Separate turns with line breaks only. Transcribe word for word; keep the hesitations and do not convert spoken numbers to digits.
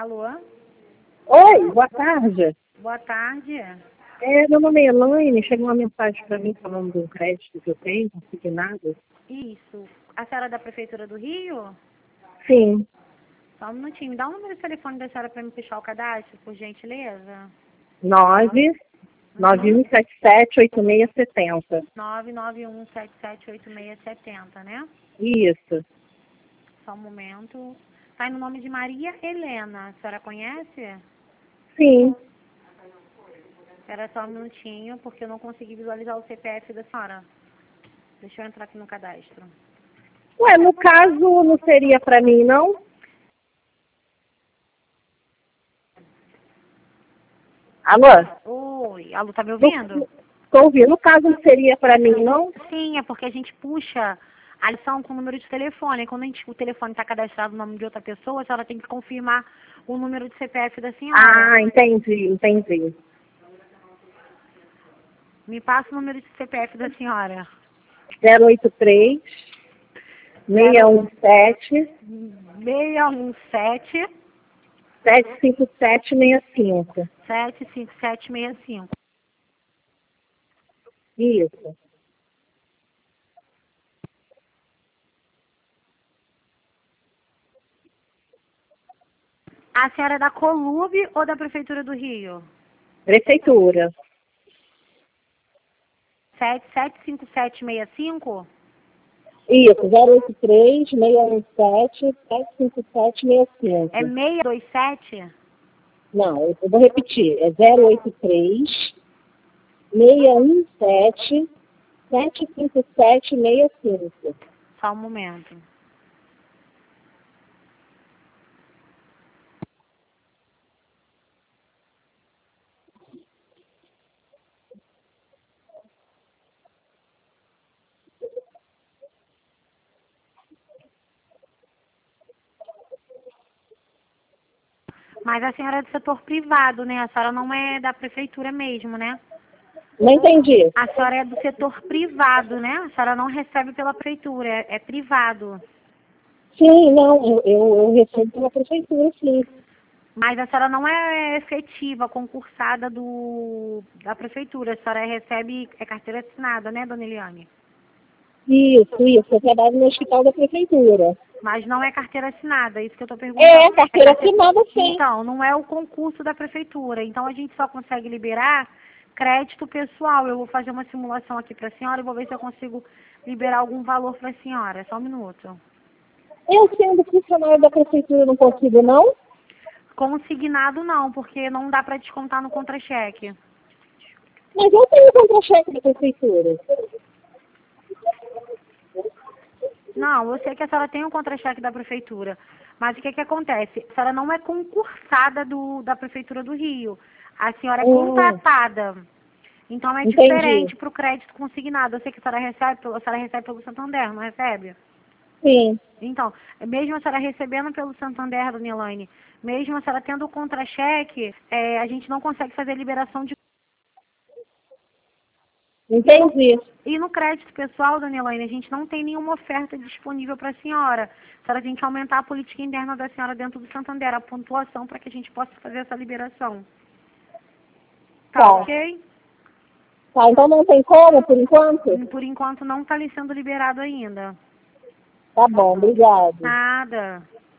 Alô?
Oi, boa tarde.
Boa tarde.
É, meu nome é Elaine, chegou uma mensagem para mim falando de um crédito que eu tenho, consignado.
Isso. A senhora é da Prefeitura do Rio?
Sim,
Só um minutinho. Me dá o número de telefone da senhora para me puxar o cadastro, por gentileza.
nove nove um sete sete oito seis sete zero.
nove nove um sete sete oito seis sete zero, né?
Isso,
Só um momento. Tá no nome de Maria Helena. A senhora conhece?
sim.
Espera só um minutinho, porque eu não consegui visualizar o C P F da senhora. Deixa eu entrar aqui no cadastro.
Ué, no caso não seria para mim, não? Alô?
Oi, alô, tá me ouvindo?
Estou ouvindo. No caso não seria para mim, não?
Sim, é porque a gente puxa a lição com o número de telefone. Quando a gente, o telefone está cadastrado no nome de outra pessoa, a senhora tem que confirmar o número de C P F da senhora.
Ah, entendi, entendi.
Me passa o número de C P F da senhora.
zero oito três, seis um sete,
seis um sete,
sete cinco sete seis cinco.
sete cinco sete seis cinco.
Isso.
A senhora é da Colube ou da Prefeitura do Rio?
Prefeitura.
sete sete cinco sete seis cinco?
Isso, zero oito três, seis um sete, sete cinco sete seis cinco.
É seis dois sete?
Não, eu vou repetir. É zero oito três, seis um sete, sete cinco sete seis cinco.
Só um momento. Mas a senhora é do setor privado, né? A senhora não é da prefeitura mesmo, né?
Não entendi.
A senhora é do setor privado, né? A senhora não recebe pela prefeitura, é, é privado.
Sim, não, eu, eu, eu recebo pela prefeitura, sim.
Mas a senhora não é efetiva, concursada do, da prefeitura. A senhora recebe, é carteira assinada, né, dona Eliane?
Isso, isso. Eu trabalho no hospital da prefeitura.
Mas não é carteira assinada, é isso que eu estou perguntando.
É, carteira
É carteira...
assinada, sim.
Então, não é o concurso da prefeitura. Então, a gente só consegue liberar crédito pessoal. Eu vou fazer uma simulação aqui para a senhora e vou ver se eu consigo liberar algum valor para a senhora. Só um minuto.
Eu sendo funcionário da prefeitura não consigo, não?
Consignado não, porque não dá para descontar no contra-cheque.
Mas eu tenho contra-cheque da prefeitura.
Não, eu sei que a senhora tem um contra-cheque da prefeitura, mas o que que acontece? A senhora não é concursada do, da prefeitura do Rio. A senhora é
Hum,
contratada. Então é
entendi.
diferente para o crédito consignado. Eu sei que a senhora recebe, pelo- a senhora recebe pelo Santander, não recebe?
Sim.
Então, mesmo a senhora recebendo pelo Santander, dona Elaine, mesmo a senhora tendo o contra-cheque, é, a gente não consegue fazer liberação de...
Entendi.
E no crédito pessoal, dona Elaine, a gente não tem nenhuma oferta disponível para a senhora. A senhora tem que aumentar a política interna da senhora dentro do Santander, a pontuação, para que a gente possa fazer essa liberação. Tá,
Tá.
ok?
Tá, então não tem como, por enquanto?
Por enquanto não está lhe sendo liberado ainda.
Tá bom, obrigado.
Nada.